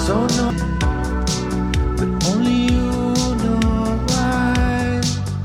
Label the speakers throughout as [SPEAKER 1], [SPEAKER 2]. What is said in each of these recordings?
[SPEAKER 1] don't know, but only you know why.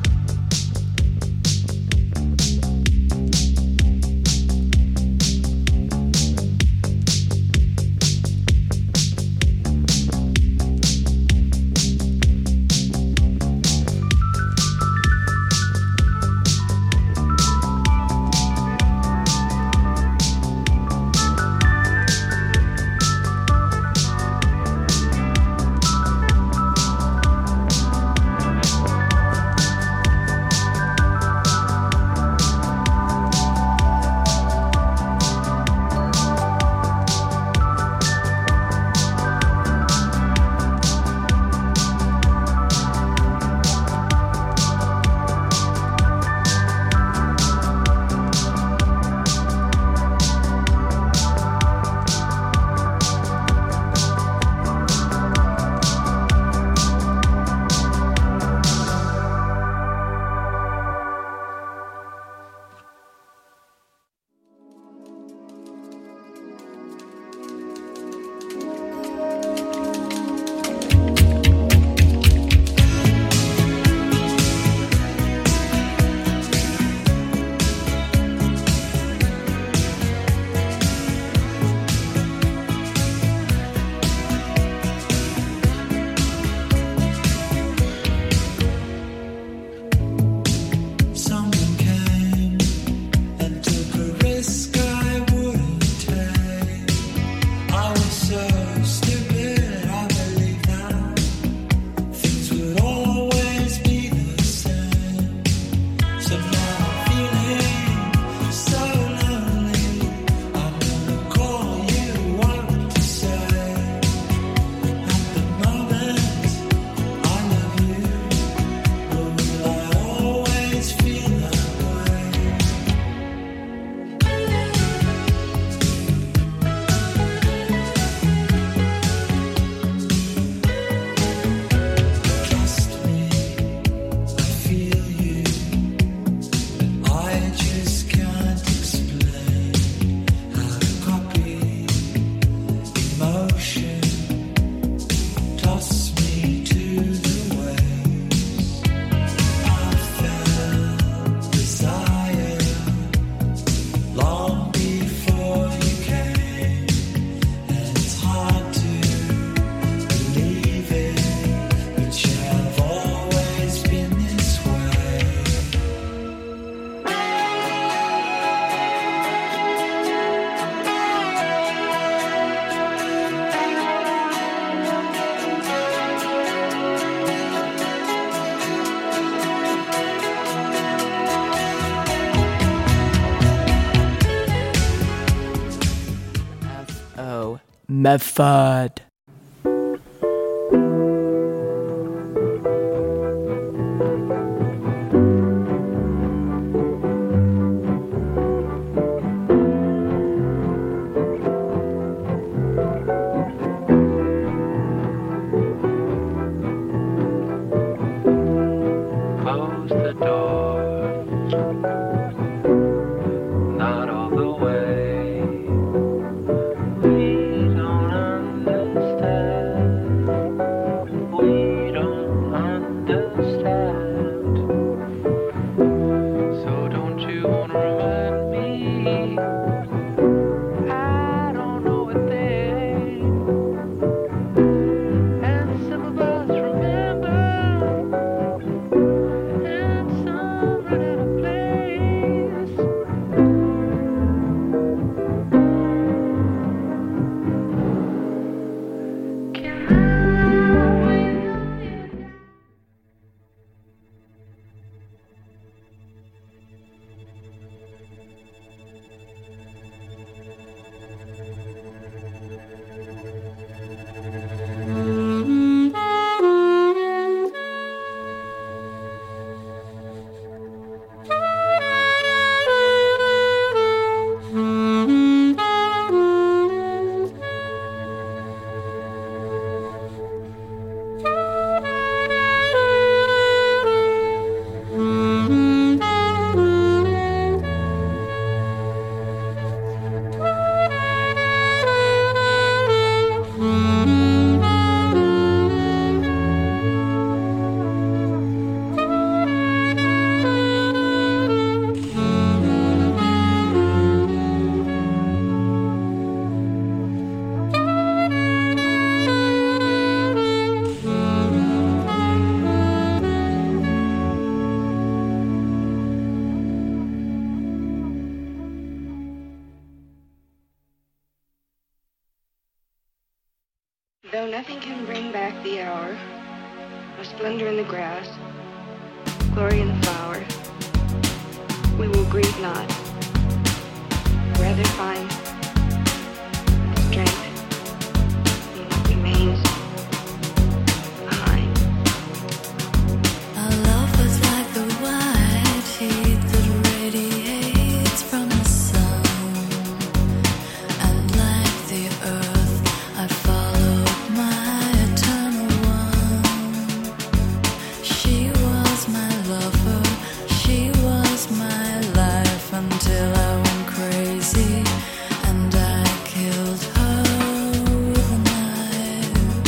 [SPEAKER 2] Method.
[SPEAKER 3] Close the door, not all the way. We don't understand.
[SPEAKER 2] Though nothing can bring back the hour of splendor in the grass, glory in the flower, we will grieve not, rather find strength in what remains behind.
[SPEAKER 4] Our love was like the white heat that radiates from the sun, and like the earth, I followed my eternal one. She was my lover, she was my life until I went crazy and I killed her with a knife.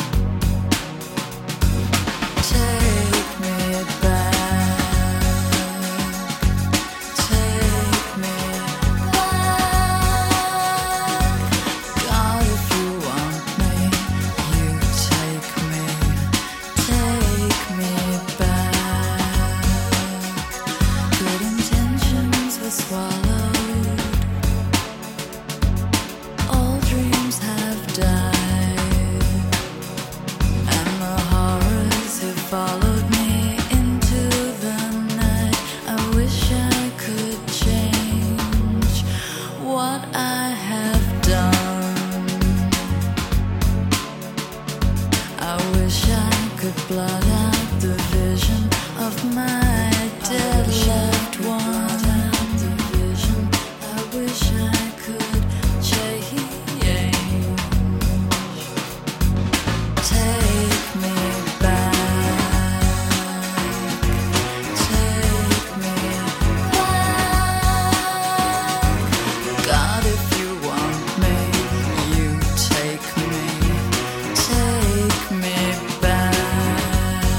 [SPEAKER 4] Take me back, take me back. God, if you want me, you take me back. Good intentions were swallowed, all dreams have died, and the horrors have followed me into the night. I wish I could change what I have done. I wish I could blot out the vision of my dead loved one. I wish I could change. Take me back, take me back. God, if you want me, you take me back.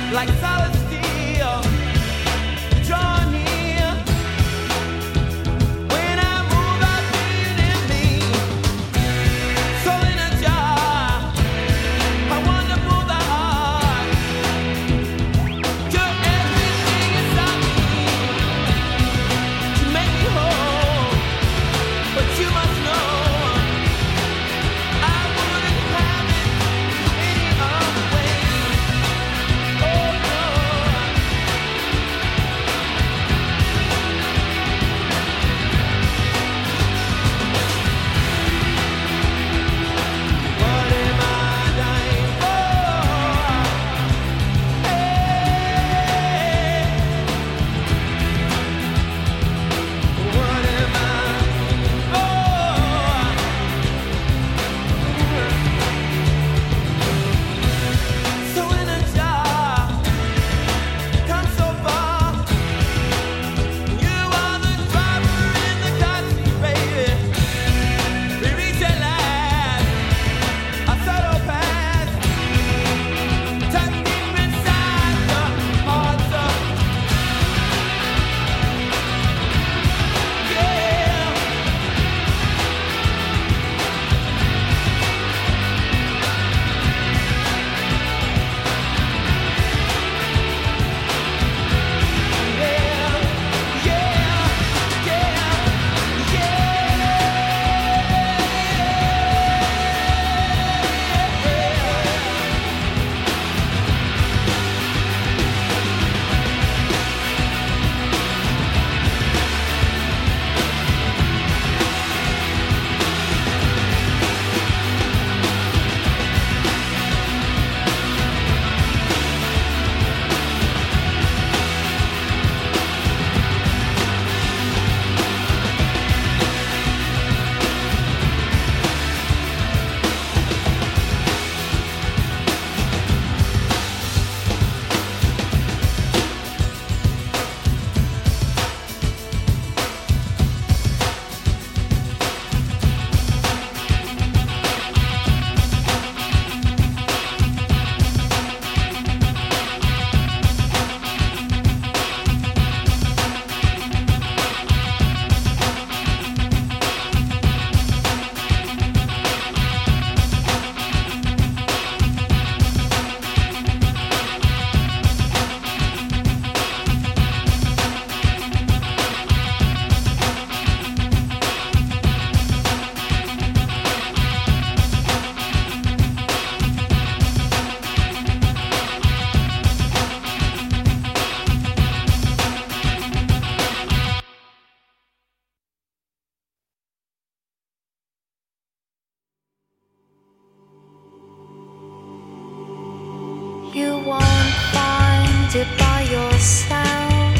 [SPEAKER 4] You won't find it by yourself.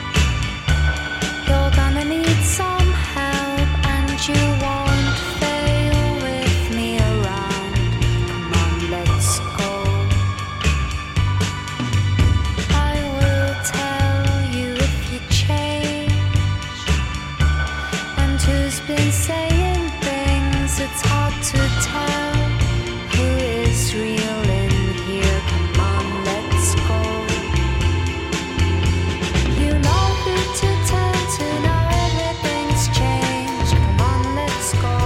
[SPEAKER 4] You're gonna need some help, and you won't fail with me around. Come on, let's go. I will tell you if you change, and who's been saying things it's hard to tell who is real in here. Come on, let's go. You know who to turn to now, everything's changed. Come on, let's go.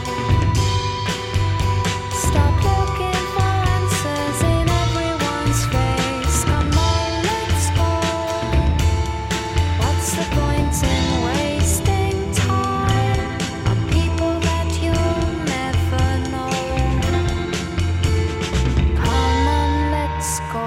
[SPEAKER 4] Stop looking for answers in everyone's face. Come on, let's go. What's the point in wasting time on people that you'll never know? Come on, let's go.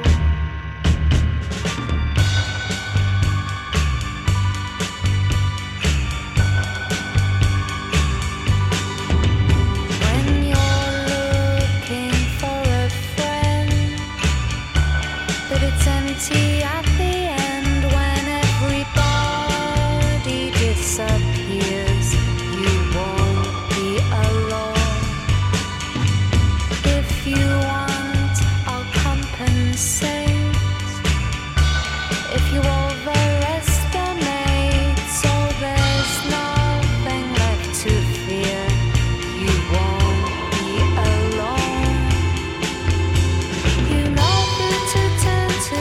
[SPEAKER 4] When you're looking for a friend, but it's empty at the end. When everybody disappears, you won't be alone. If you want, I'll compensate. If you overestimate, so there's nothing left to fear, you won't be alone. You know who to turn to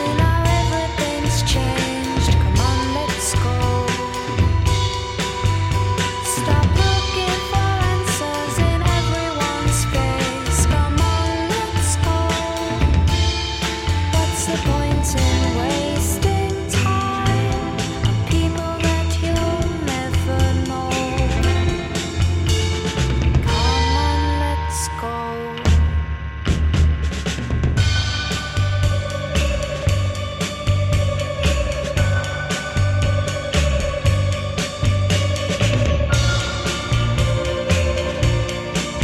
[SPEAKER 4] the point in wasting time on people that you'll never know? Come on, let's go.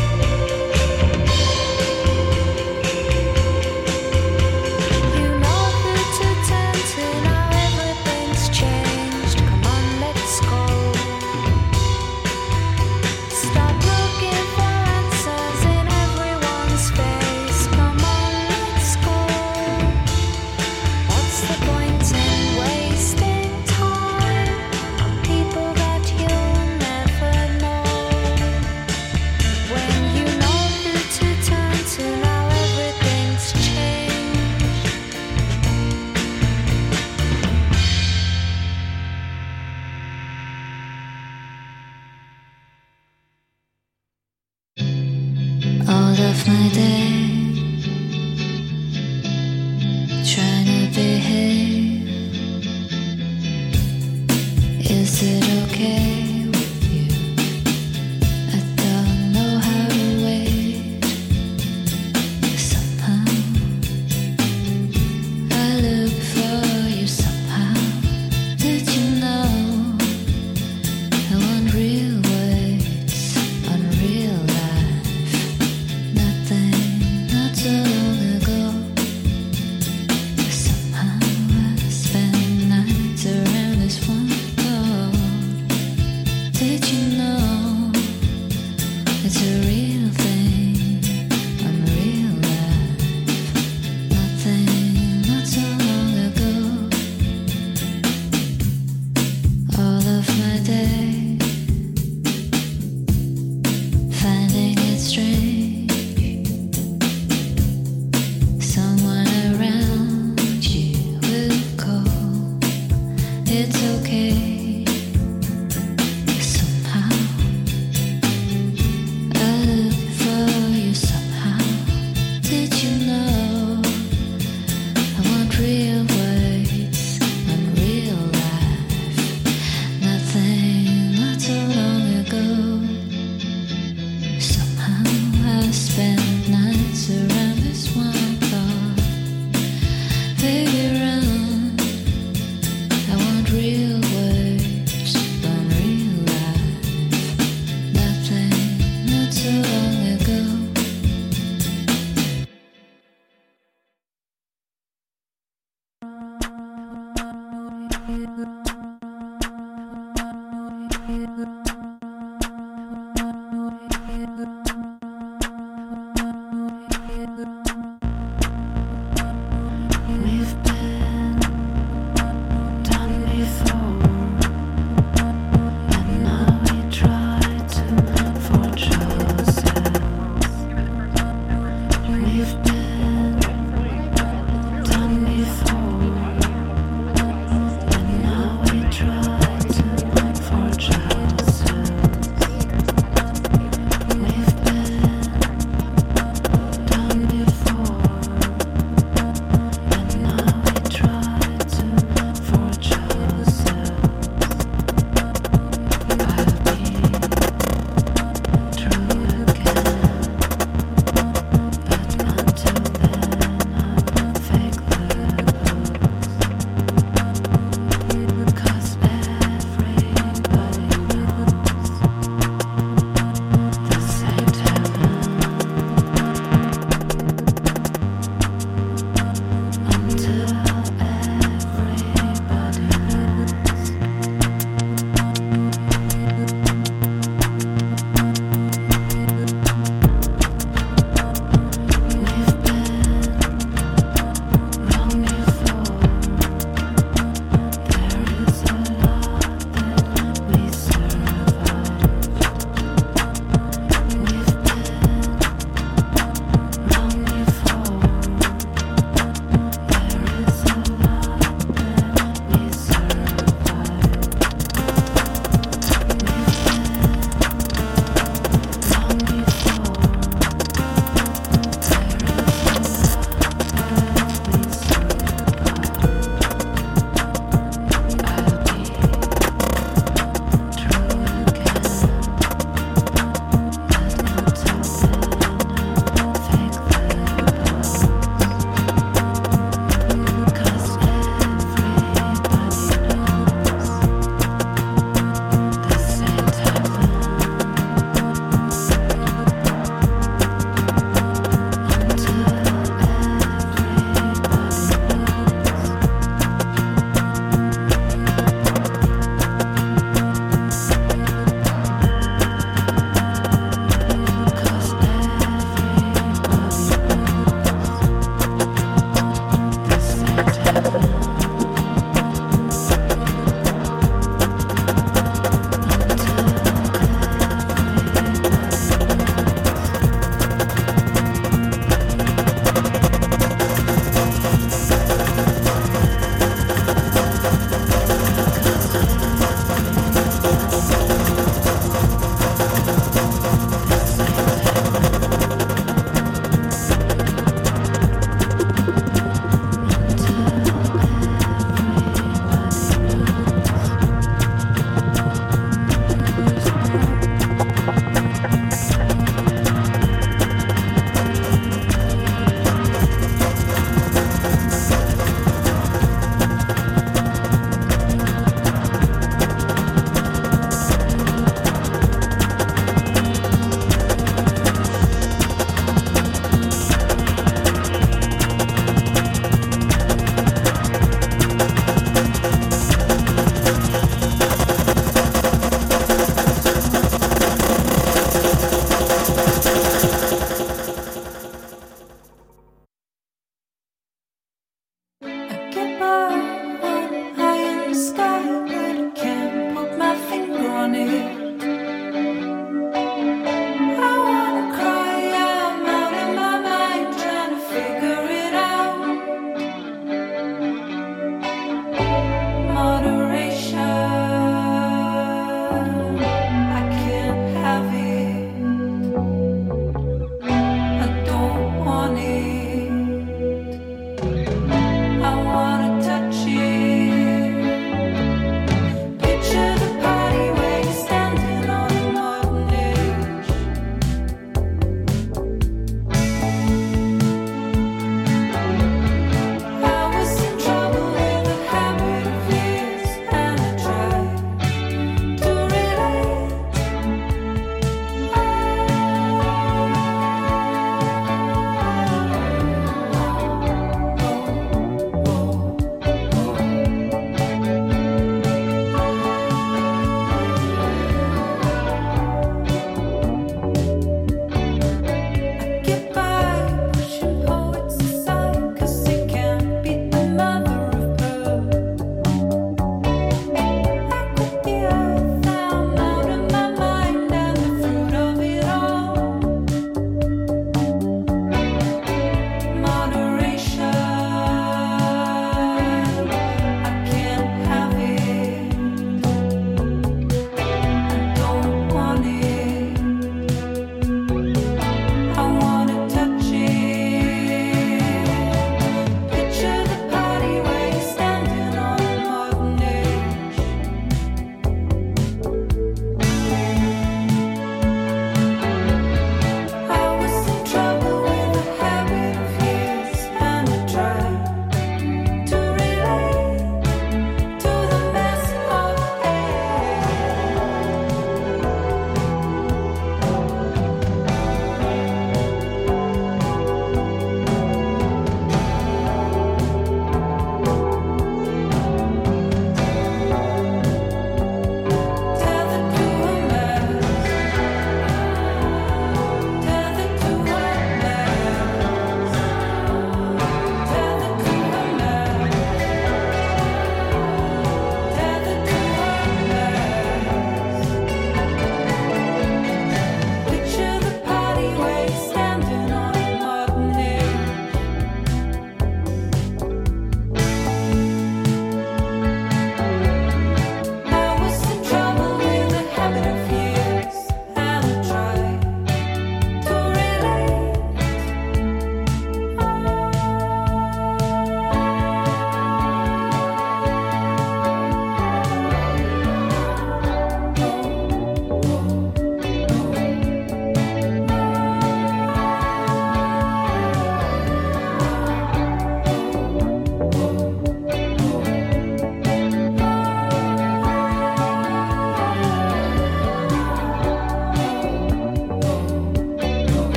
[SPEAKER 4] You know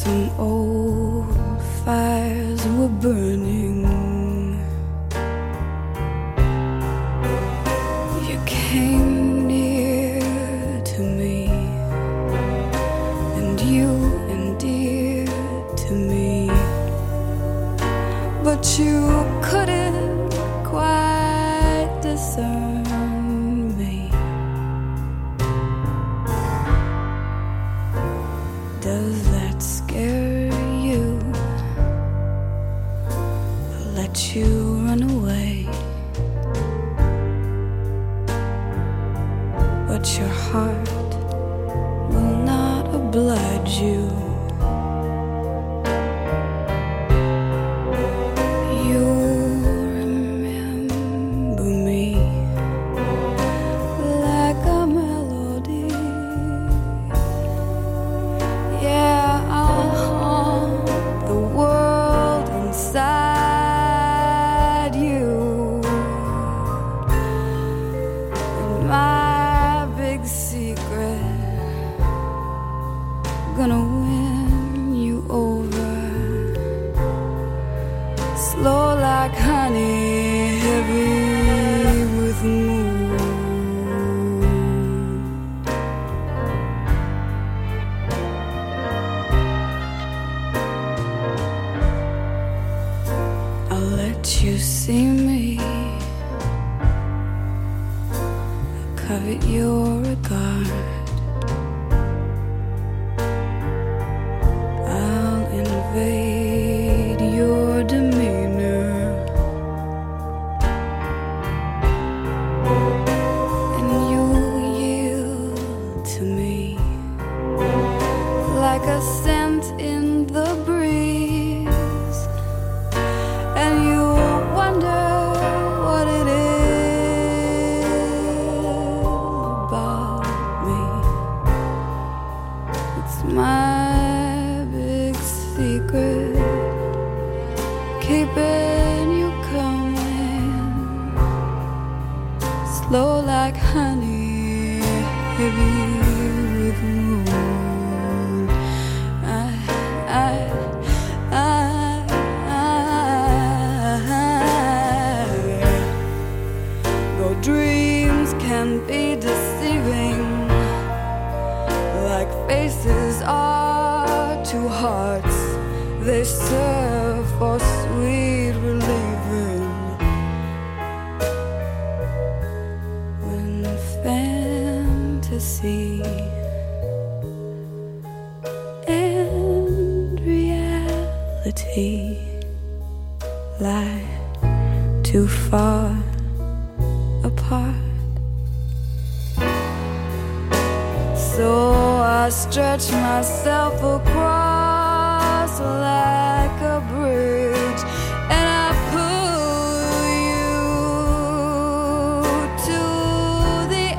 [SPEAKER 4] some old fires were burning. You came near to me, and you endeared to me, but you couldn't quite discern me. Does that scare you? I'll let you run away, but your heart will not oblige you. You remember me like a melody. Yeah, I'll haunt the world inside you. And my big secret, gonna win you over. Slow like honey, heavy with moon. I'll let you see me. I'll covet your regard. I'll invade your demeanor, and you'll yield to me like a scent in the breeze, and you'll wonder what it is about me. It's my big secret, keeping you coming, slow like honey, heavy with moon. Though dreams can be deceiving, like faces are to hearts, they serve for sweet relieving. When fantasy and reality lie too far apart, so I stretch myself across like a bridge, and I pull you to the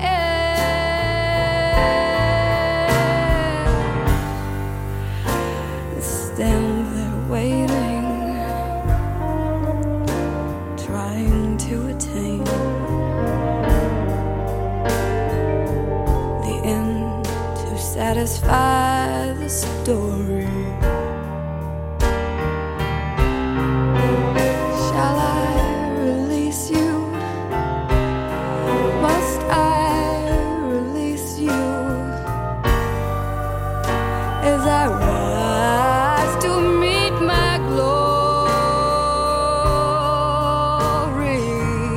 [SPEAKER 4] edge. Stand there waiting, trying to attain the end to satisfy the story. Shall I release you? Must I release you as I rise to meet my glory?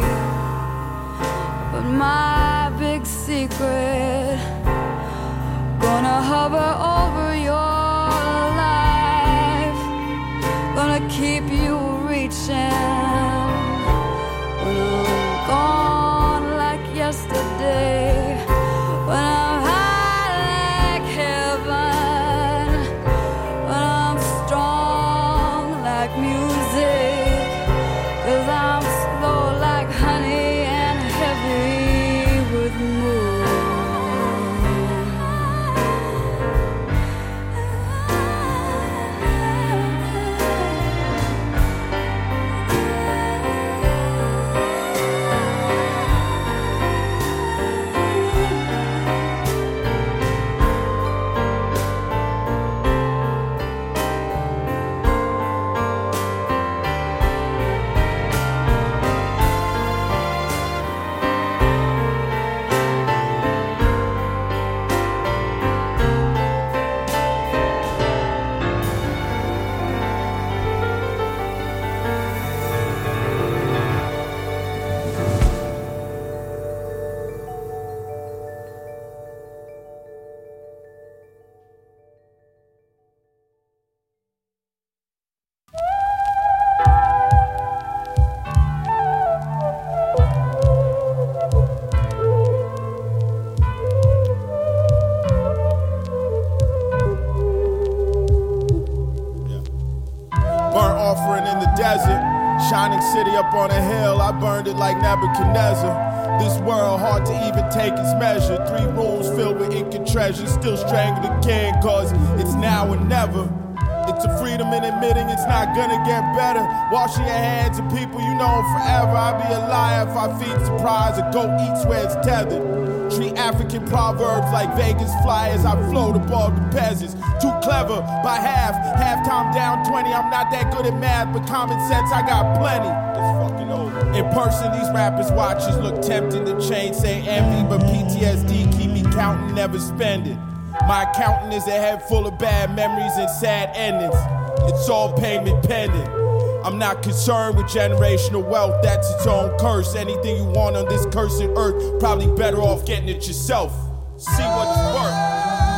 [SPEAKER 4] But my big secret, gonna hover over your life, gonna keep you reaching when I'm gone like yesterday, when I'm high like heaven,
[SPEAKER 5] offering in the desert. Shining city up on a hill, I burned it like Nebuchadnezzar. This world hard to even take its measure. 3 rooms filled with ink and treasure. Still strangle the king, cause it's now or never. It's a freedom in admitting it's not gonna get better. Washing your hands of people you know forever. I'd be a liar if I feed surprise or go eats where it's tethered. Treat African proverbs like Vegas flyers. I float above the peasants. Too clever by halftime down 20. I'm not that good at math, but common sense I got plenty. It's fucking over. In person, these rappers' watches look tempting. The chain say envy, but PTSD keep me counting, never spending. My accountant is a head full of bad memories and sad endings. It's all payment pending. I'm not concerned with generational wealth, that's its own curse. Anything you want on this cursed earth, probably better off getting it yourself. See what it's worth.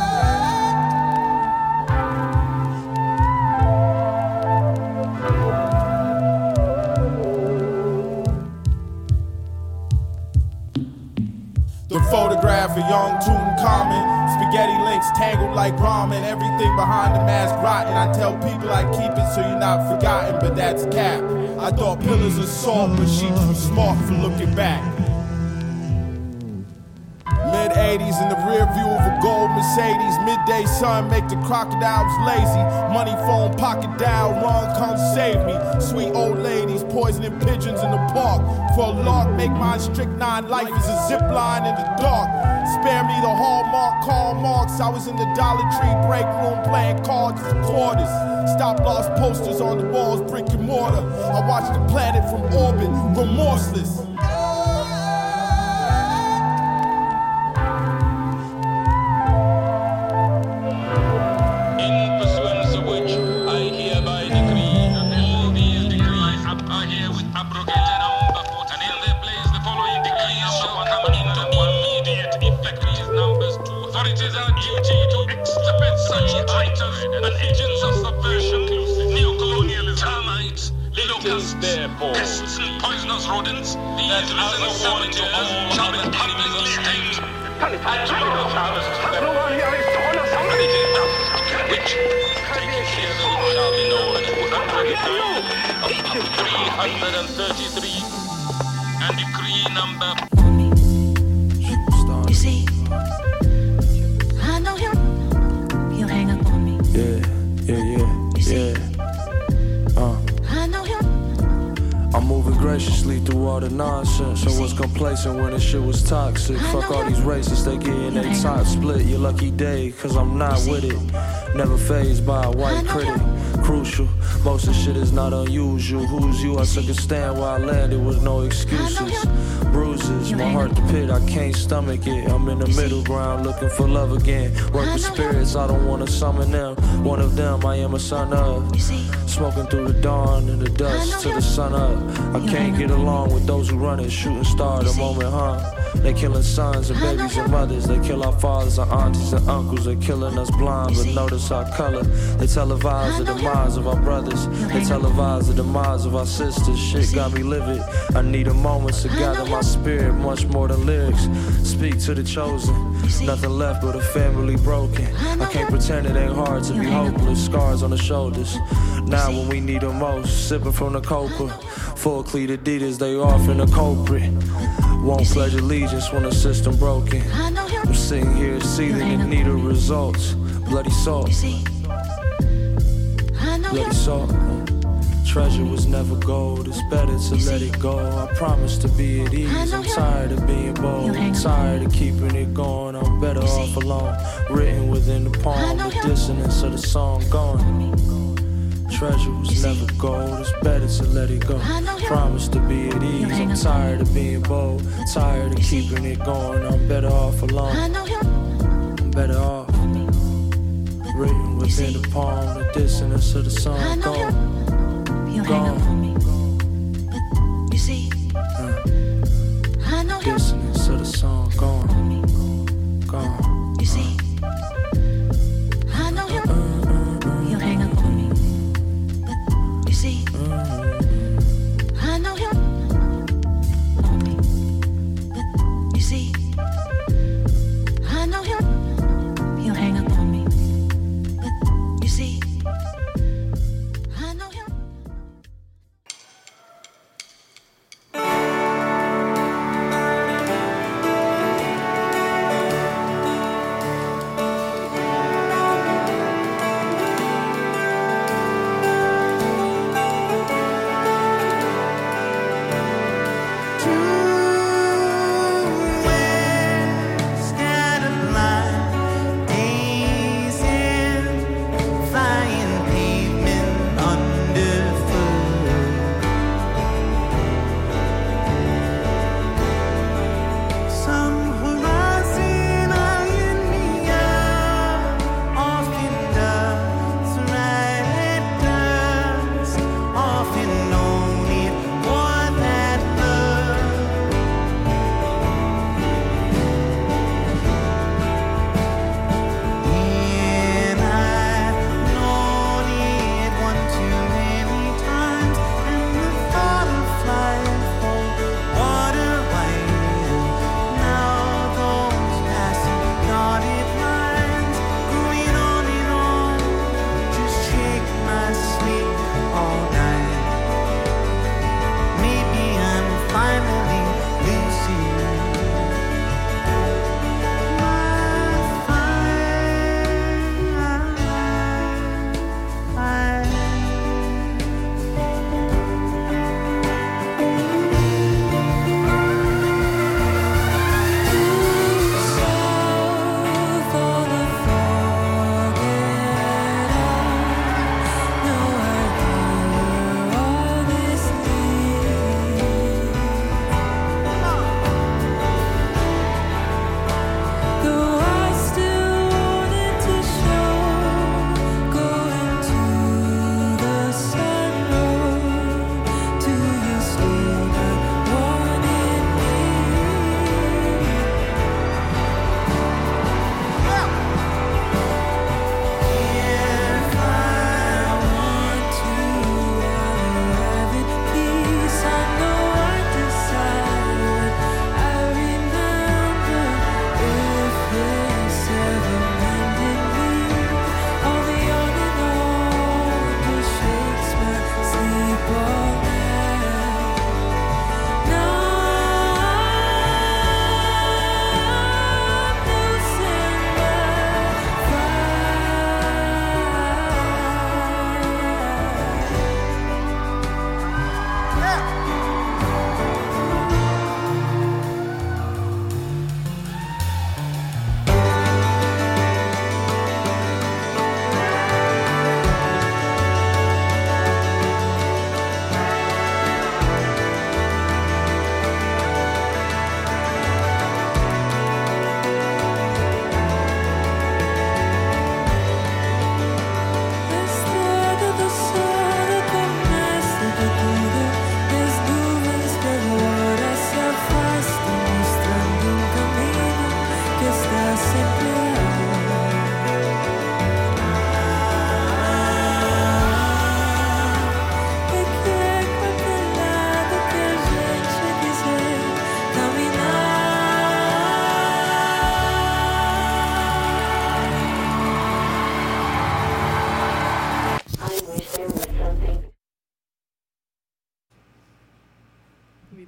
[SPEAKER 5] The photograph of young Tutankhamun, spaghetti links tangled like ramen. Everything behind the mask rotten. I tell people I keep it so you're not forgotten, but that's cap. I thought pillars of salt, but she too smart for looking back. Mid-80s in the rear view of a gold Mercedes. Midday sun make the crocodiles lazy. Money phone pocket dial, run come save me. Sweet old ladies poisoning pigeons in the park. For a lark, make mine strychnine. Life is a zip line in the dark. Spare me the Hallmark, Karl Marx. I was in the Dollar Tree break room playing cards for quarters. Stop-loss posters on the walls, brick and mortar. I watched the planet from orbit, remorseless.
[SPEAKER 6] Pests and poisonous rodents, these little savages shall be punished extinct. Which, taking care of it, shall be known of 333 and decree number.
[SPEAKER 4] You see, I know he'll hang up on me.
[SPEAKER 7] Yeah.
[SPEAKER 4] You see, I know he'll.
[SPEAKER 7] I'm moving graciously through all the nonsense. I was complacent when the shit was toxic. Fuck all these racists, they getting their top split. Your lucky day, cause I'm not with it. Never fazed by a white critic. Crucial, most of the shit is not unusual. Who's you? I took a stand where I landed with no excuses. Bruises, my heart the pit, I can't stomach it. I'm in the middle ground looking for love again. Work with spirits, I don't wanna summon them. One of them I am a son of. Smoking through the dawn and the dust to the sun up. I can't get along with those who run it. Shooting star the moment, huh? They killing sons and babies and mothers. They kill our fathers and aunties and uncles. They killing us blind, but notice our color. They televise the demise of our brothers. They televise the demise of our sisters. Shit got me livid. I need a moment to gather my spirit, much more than lyrics. Speak to the chosen. Nothing left but a family broken. I can't pretend it ain't hard to be hopeless. Scars on the shoulders. Now when we need them most, sipping from the copa. Full cleat Adidas, they offering a culprit. Won't pledge allegiance when the system broken. I'm sitting here seething in need of results. Bloody salt. Bloody salt. Treasure was never gold, it's better to let it go. I promise to be at ease, I'm tired of being bold. I'm tired of keeping it going, I'm better off alone. Written within the poem, the dissonance of the song gone. Treasure was never gold, it's better to let it go. Promise to be at ease, I'm tired of being bold. Tired of keeping it going, I'm better off alone. I'm better off. Written within the poem, the dissonance of the song gone. Gone.
[SPEAKER 4] You see,
[SPEAKER 7] Dissonance of the song gone. Gone.
[SPEAKER 4] You see, I know he'll hang up on me. You see, I know he'll on me. You see, I know he'll hang up on me. You see, I know he'll.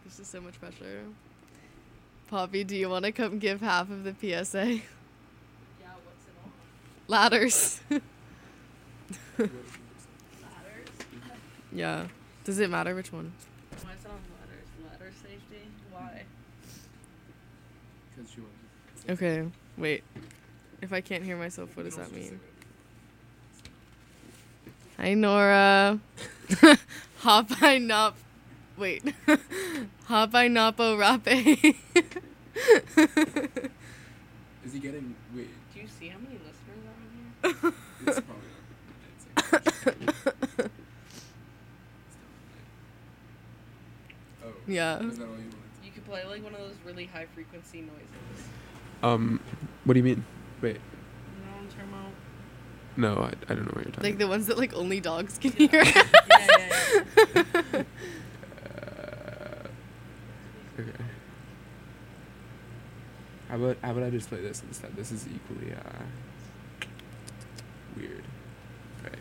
[SPEAKER 8] This is so much pressure. Poppy, do you want to come give half of the PSA?
[SPEAKER 9] Yeah, what's it on?
[SPEAKER 8] Ladders.
[SPEAKER 9] Ladders?
[SPEAKER 8] Yeah. Does it matter which one?
[SPEAKER 9] Why is it on ladders? Ladder safety? Why?
[SPEAKER 10] Because she wants
[SPEAKER 8] Okay, wait. If I can't hear myself, what does that mean? Hi, Nora. Hapai Nop. Wait. Hapai Napo Rape.
[SPEAKER 10] Is he getting... Wait.
[SPEAKER 9] Do you see how many listeners are on here?
[SPEAKER 10] It's probably like... Oh.
[SPEAKER 8] Yeah.
[SPEAKER 10] Was that all you wanted?
[SPEAKER 9] You could play like one of those really high frequency noises.
[SPEAKER 10] What do you mean? Wait.
[SPEAKER 9] You know what I'm talking about?
[SPEAKER 10] No, I don't know what you're talking
[SPEAKER 8] Like the ones that like only dogs can hear.
[SPEAKER 9] Yeah.
[SPEAKER 10] Okay. How about I just play this instead? This is equally weird. Okay.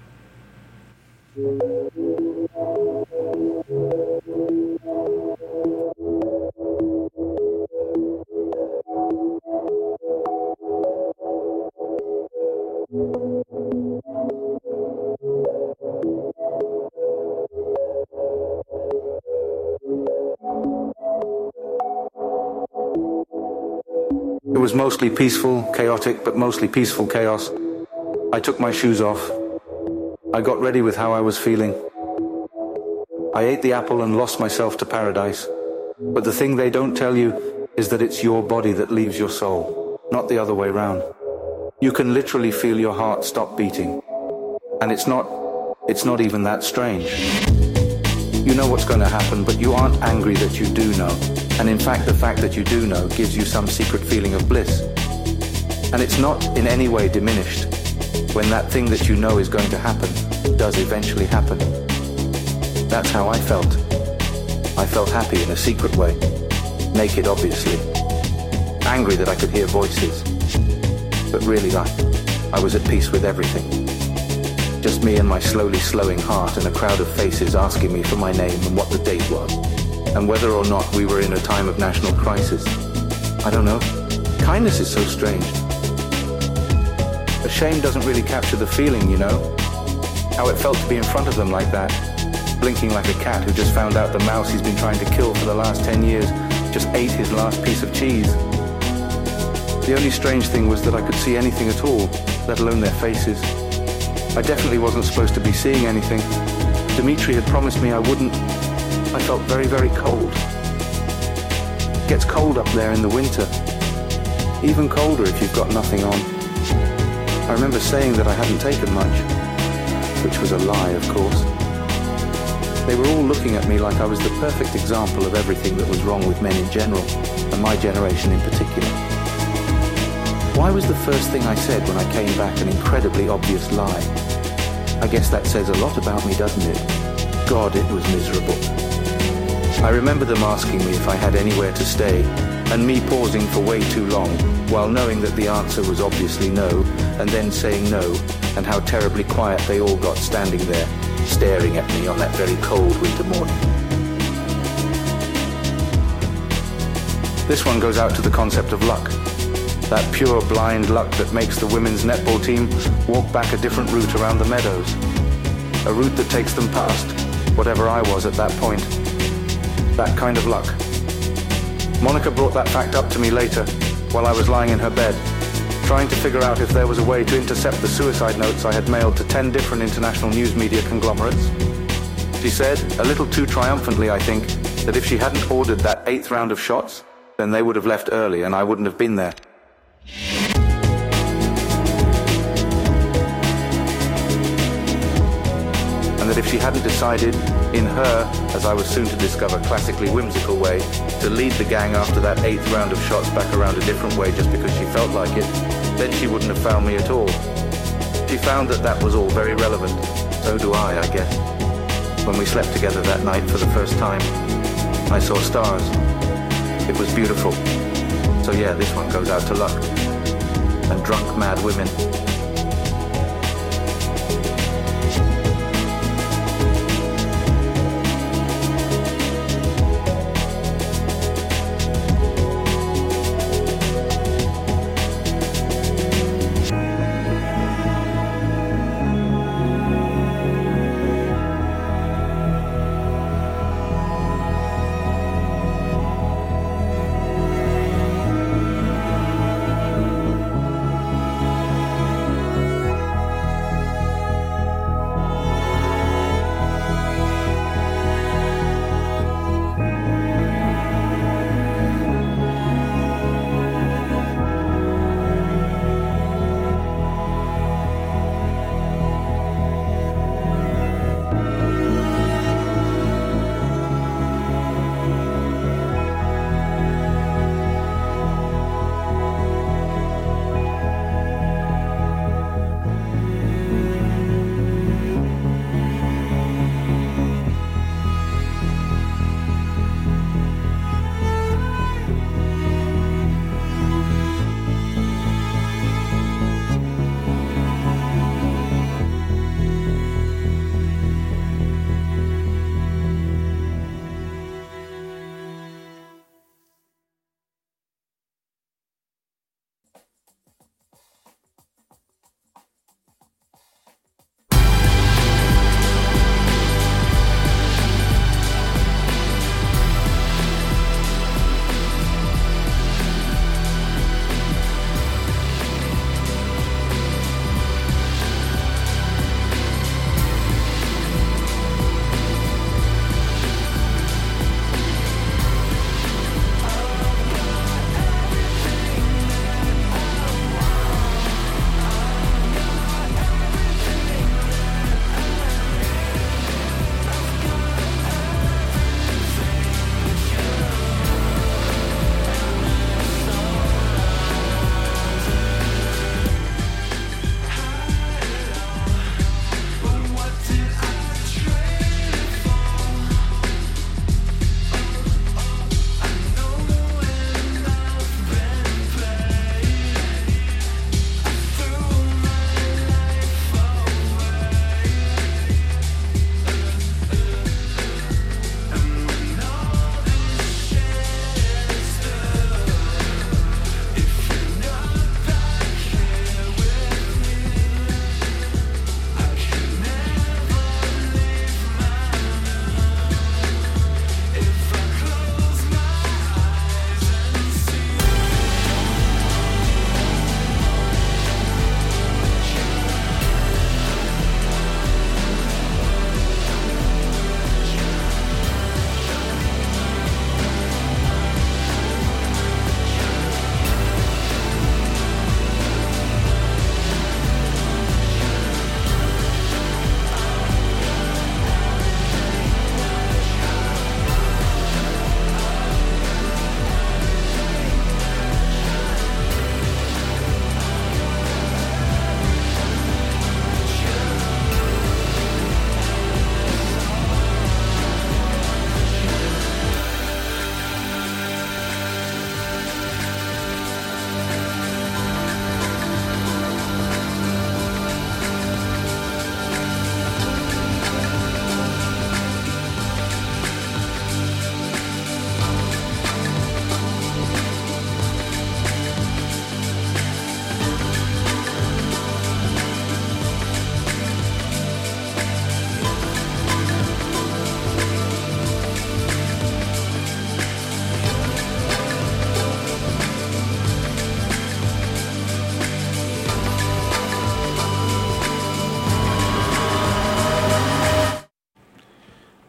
[SPEAKER 11] It was mostly peaceful, chaotic, but mostly peaceful chaos. I took my shoes off. I got ready with how I was feeling. I ate the apple and lost myself to paradise. But the thing they don't tell you is that it's your body that leaves your soul, not the other way round. You can literally feel your heart stop beating. And it's not even that strange. You know what's going to happen, but you aren't angry that you do know. And in fact, the fact that you do know gives you some secret feeling of bliss. And it's not in any way diminished when that thing that you know is going to happen does eventually happen. That's how I felt. I felt happy in a secret way. Naked, obviously. Angry that I could hear voices. But really, I was at peace with everything. Just me and my slowly slowing heart and a crowd of faces asking me for my name and what the date was. And whether or not we were in a time of national crisis. I don't know. Kindness is so strange. But shame doesn't really capture the feeling, you know? How it felt to be in front of them like that. Blinking like a cat who just found out the mouse he's been trying to kill for the last 10 years just ate his last piece of cheese. The only strange thing was that I could see anything at all, let alone their faces. I definitely wasn't supposed to be seeing anything. Dimitri had promised me I wouldn't. I felt very, very cold. It gets cold up there in the winter. Even colder if you've got nothing on. I remember saying that I hadn't taken much, which was a lie, of course. They were all looking at me like I was the perfect example of everything that was wrong with men in general, and my generation in particular. Why was the first thing I said when I came back an incredibly obvious lie? I guess that says a lot about me, doesn't it? God, it was miserable. I remember them asking me if I had anywhere to stay, and me pausing for way too long, while knowing that the answer was obviously no, and then saying no, and how terribly quiet they all got standing there, staring at me on that very cold winter morning. This one goes out to the concept of luck. That pure blind luck that makes the women's netball team walk back a different route around the meadows. A route that takes them past whatever I was at that point. That kind of luck. Monica brought that fact up to me later, while I was lying in her bed, trying to figure out if there was a way to intercept the suicide notes I had mailed to 10 different international news media conglomerates. She said, a little too triumphantly I think, that if she hadn't ordered that 8th round of shots, then they would have left early and I wouldn't have been there. And that if she hadn't decided, in her, as I was soon to discover, classically whimsical way, to lead the gang after that 8th round of shots back around a different way just because she felt like it, then she wouldn't have found me at all. She found that that was all very relevant. So do I guess. When we slept together that night for the first time, I saw stars. It was beautiful. So yeah, this one goes out to luck. And drunk, mad women.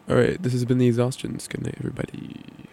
[SPEAKER 10] All right, this has been the Exhaustions. Good night, everybody.